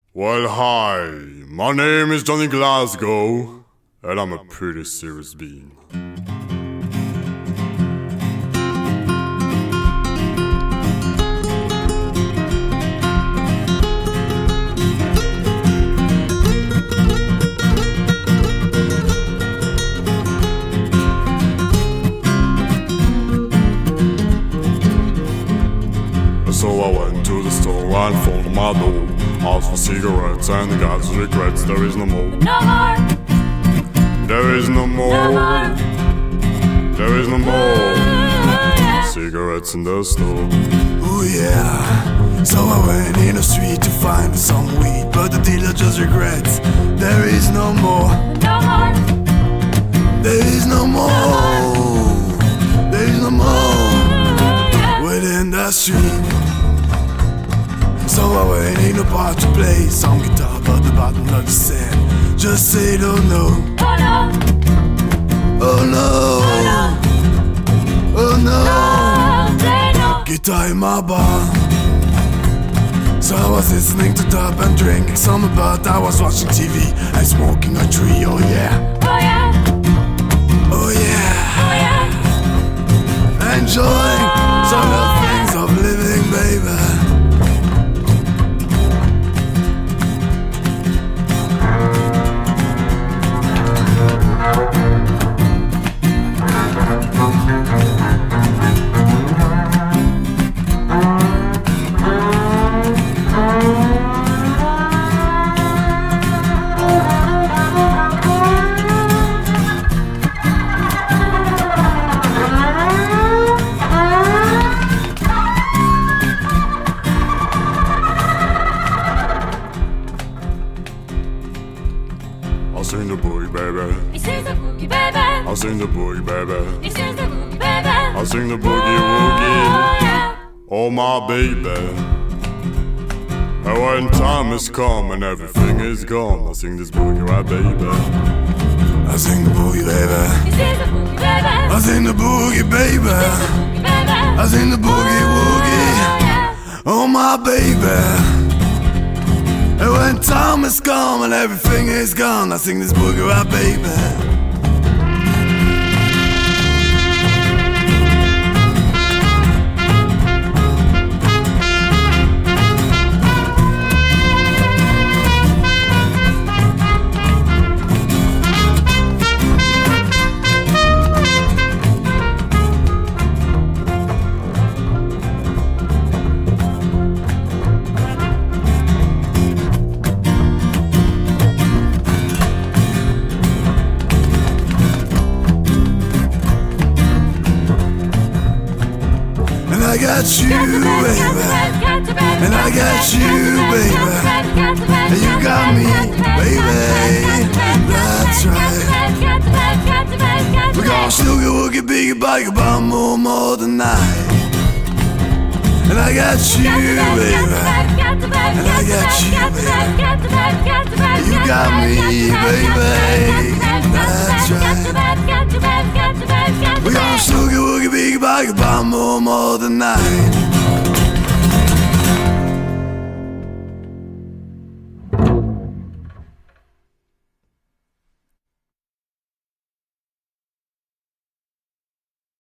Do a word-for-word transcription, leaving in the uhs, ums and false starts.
Well, hi, my name is Johnny Glasgow, and I'm a pretty serious being. So I went to the store and phoned my door. Asked for cigarettes and the guy's regrets. There is no more. No more. There is no more. No more. There is no more. Oh, yeah. Cigarettes in the store. Oh yeah. So I went in the street to find some weed, but the dealer just regrets. There is no more. No more. There is no more. There is no more Oh, yeah. within the street. So I went in the bar to play some guitar, but the bartender just said, just say no no. Oh no. Oh no. Oh no. Oh no. Oh, say no. Guitar in my bar. So I was listening to dub and drinking some about. I was watching T V and smoking a tree. Oh yeah. Oh yeah. Oh yeah. Oh yeah. Enjoying some of the things of living, baby. I'll sing the boogie, baby. This is the boogie, baby. I'll sing the boogie, baby. This is the boogie, baby. I'll sing the Oh boogie woogie. yeah. Oh my baby. And when time has come and everything is gone, I'll sing this boogie right, baby. I sing the boogie, baby. This is the boogie, baby. I sing the boogie, baby. Boogie, baby. I sing the boogie Oh woogie. yeah. Oh my baby. And when time has come and everything is gone, I sing this boogie right, baby. I got you, baby. And I got you, baby. And you got me, baby. That's right. We're gonna snoogie woogie biggie biggie bum more more tonight. And I got you, baby. And I got you, baby. And you got me, baby. That's right. We're gonna snoogie woogie biggie biggie bum more more tonight.